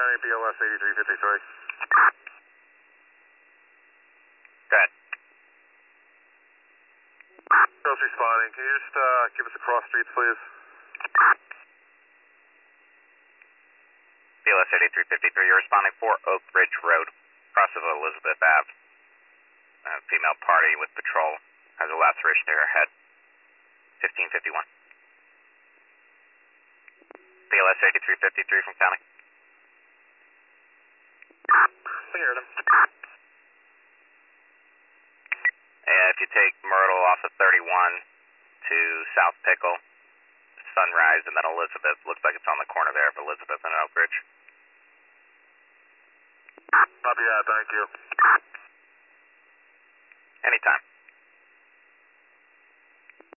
responding, BLS 8353. Go ahead. Girls responding, can you just give us the cross streets, please? BLS 8353, you're responding for Oak Ridge Road, cross of Elizabeth Ave. Female party with patrol has a laceration to her head. 1551. BLS 8353 from county. I heard him. If you take Myrtle off of 31 to South Pickle, Sunrise, and then Elizabeth, looks like it's on the corner there of Elizabeth and Oak Ridge. Copy that, thank you. Anytime.